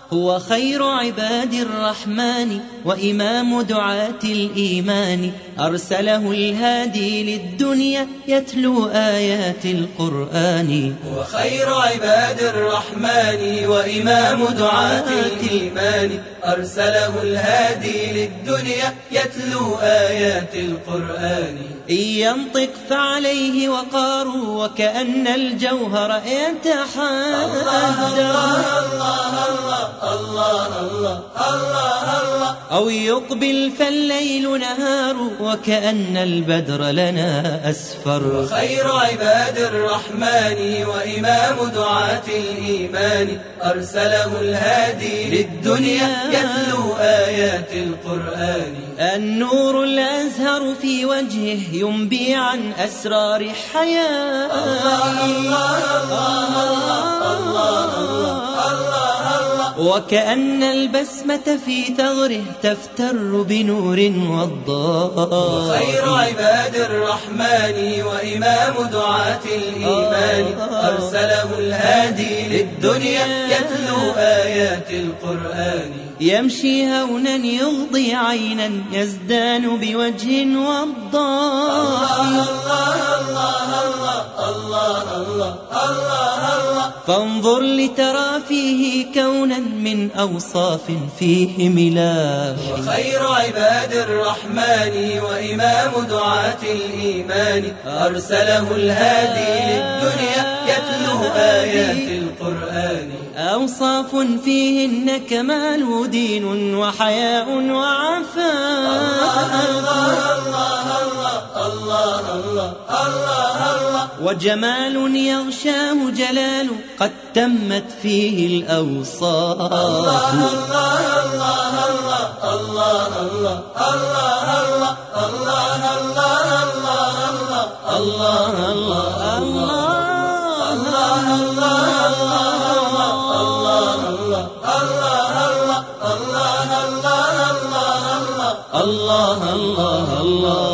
هو خير عباد الرحمن وإمام دعاة الإيمان، أرسله الهادي للدنيا يتلو آيات القرآن. هو خير عباد الرحمن وإمام دعاة الإيمان، أرسله الهادي للدنيا يتلو آيات القرآن. إن ينطق فعليه وقار وكأن الجوهر يتحدى. الله الله الله الله. أو يقبل فالليل نهار وكأن البدر لنا أسفر. وخير عباد الرحمن وإمام دعاة الإيمان، أرسله الهادي للدنيا يتلو آيات القرآن. النور الأزهر في وجهه ينبي عن أسرار حياة. وكأن البسمة في ثغره تفتر بنور وضاء. خير عباد الرحمن وإمام دعاة الإيمان، أرسله الهادي للدنيا يتلو آيات القرآن. يمشي هونا يغضي عينا يزدان بوجه وضاء. فانظر لترى فيه كونا من أوصاف فيه ملاح. وخير عباد الرحمن وإمام دعاة الإيمان، أرسله الهادي للدنيا يتلو آيات القرآن. أوصاف فيهن كمال دين وحياء وعفاف. وجمال يغشاه جلال قد تمت فيه الأوصاف. الله الله الله.